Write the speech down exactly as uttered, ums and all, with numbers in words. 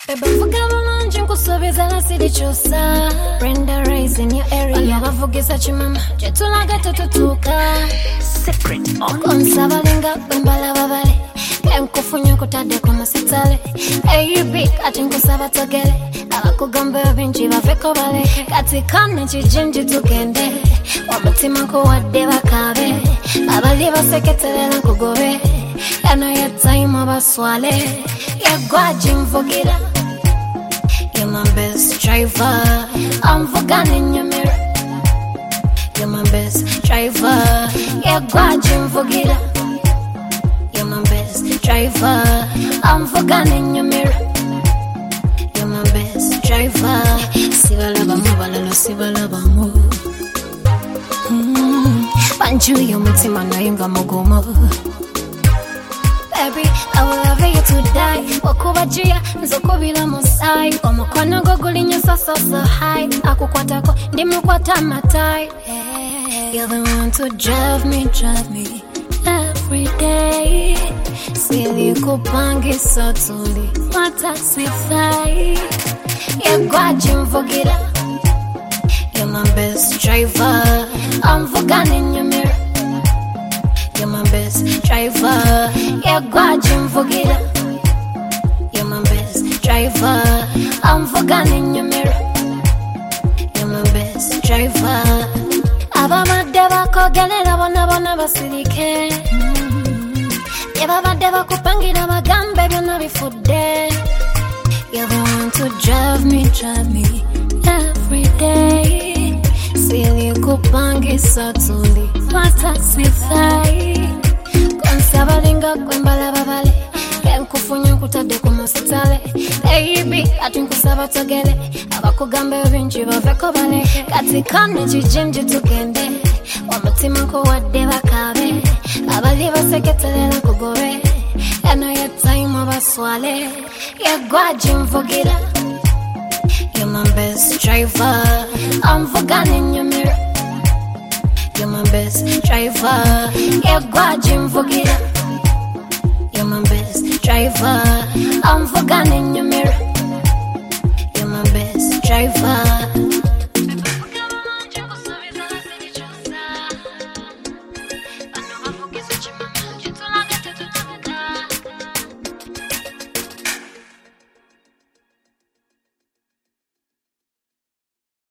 Beba vuga bulungi nkusuubiza la sirikyusa. Brenda Rays in your area. Bano bavugisa kimama gye tulaga tetutuuka. Secret on Konsabalinga bwembalaba bale enkufunye nkutadde ku masitale. A U B kati nkusaba togere abakugamba bingi baveko baleke. Kati kane kijinji tugende omutima nkuwadde bakaabe abali baseketerera nkugobe. Eno ye time abaswale yagwa jimvugira. You're my best driver, I'm forgetting your mirror. You're my best driver, yeah, gwajin forget. You're my best driver, I'm forgetting your mirror. You're my best driver. Sibalaba mubalalo sibalaba mu. Banju yomutima nayinga mugumu. Baby, I will love you to die. Okubajia nzokubila musai. Omukwano gwo gulinyo so so so high. Akukwatako ndimukwata matai. You're the one to drive me, drive me every day. Sili kupangisa tuli matasifai. Yagwajin forget. You're my best driver, I'm forgetting your mirror. You're my best driver, yeah, gwajin forget. You're my best driver, I'm forgetting your mirror. You're my best driver. Abamadde bakogelera bona bona basirike. Yababadde bakupangira bagambe byonna bifudde. You're the one to drive me, drive me every day. Sili kupangisa tuli matasifai. Konsabalinga kwembalaba bale enkufunye nkutadde ku masitale. A U B ati nkusaba togere abakugamba bingi baveko baleke. Kati kane kijinji tugende omutima nkuwadde bakaabe abali baseketerera nkugobe. Eno ye time abaswale yagwajin forget. You're my best driver, I'm forgetting your mirror. You're my best driver, yeah, gwajin forget. You're my best driver, I'm forgetting your mirror. You're my best driver.